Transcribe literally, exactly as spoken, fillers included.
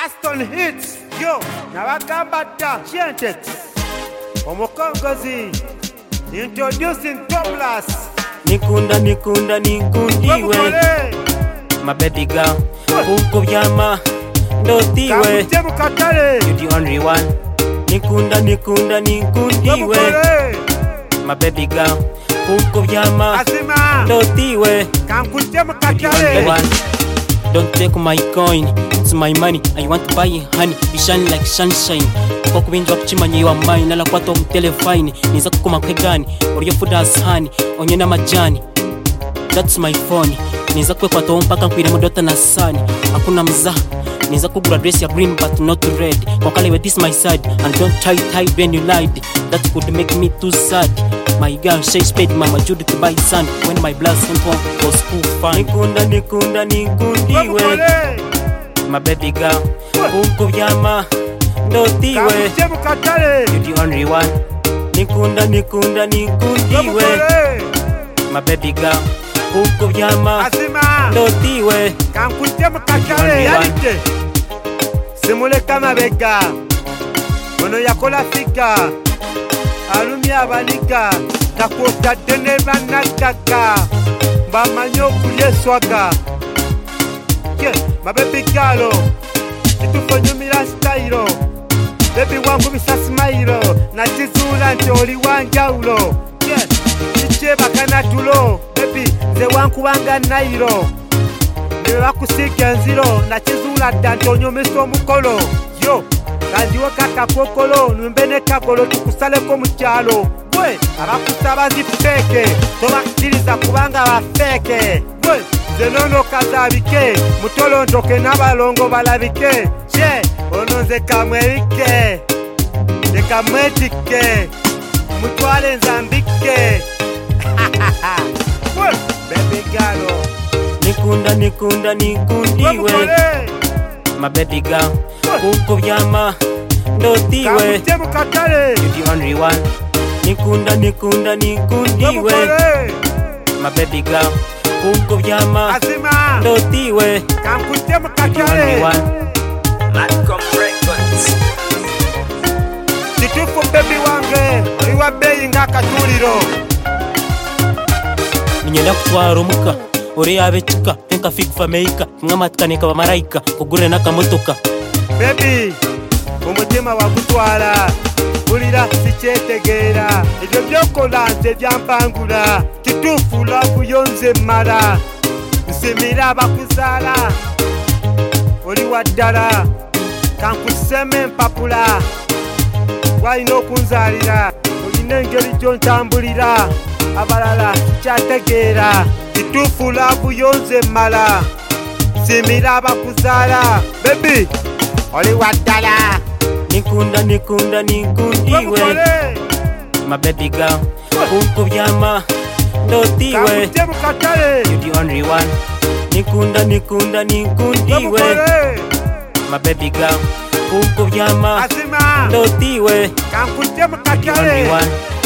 Aston Hits, yo, Nabagambata, Chientex, Omokongozi, introducing Toblas. Nikunda, nikunda, nikundiwe my baby girl, kuko byama ndotiwe you the only one. Nikunda, nikunda, nikundiwe my baby girl, kuko byama ndotiwe you the only one. Don't take my coin, it's my money. I want to buy honey, you shine like sunshine. Kwa kubinjwa kuchimanye you are mine. Nala kwa to mtelefine, niza kukuma kegani or your food as honey, onye na majani. That's my phone. Niza kwe kwa to mpaka nkwire modota na sani. Hakuna mzaha, niza kugura dress ya green but not red. Kwa kale we this my side, and don't try tight when you lied. That could make me too sad. My girl, she paid Mama Judy to buy sand when my blood simple was school fun. Nikunda, nikunda, nikundiwe my baby girl, kuko byama ndotiwe you the only one. Nikunda, nikunda, nikundiwe my baby girl, kuko byama ndotiwe you the only one. Simule kama bega ono yakola fika alumya abalika takota dene banakaka bamanyo kulyeswaga ke mabebi galo kitufonyumira style bebi wangu bisasimairo na chizula nti oli wanjaulo ke iche bakana tulo bebi ze wangu wanga nairo ne bakusika nziro na chizula dantonyo meso mukolo yo kandiwo kaka kokolo numbene kakolo tukusaleko mu kyalo bwe abakusaba zifeke tobakiriza kubanga bafeke bwe zenono kazabike mutolondoke n'abalongo balabike che ononze kamwerike nekamwetike mutwale nzambike bwe baby girl. Nikunda, nikunda, nikundiwe my baby girl, kuko byama ndotiwe you the only one. Nikunda, nikunda, nikundiwe my baby girl, kuko byama ndotiwe you the only one. Latcom Records. Situfu baby wange oliwa beyi nga katuliro ninyenda kutwara omuka ori abechika tenka fikfa meika ngamatkane ba maraika kugure nakamotoka baby umutima wagutwara bulira sicyetegera ibyo byokola nze byampangura kitufu love yonze mara nsimira abakuzala oli waddala kankuseme mpapula walina okunzalira olina engeri gyontambulira abalala kyategeera kitufu love yonze mala simira abakuzala baby oli waddala. Nikunda, nikunda, nikundiwe my baby girl, kuko byama ndotiwe you the only one. Nikunda, nikunda, nikundiwe my baby girl, kuko byama ndotiwe you the only one.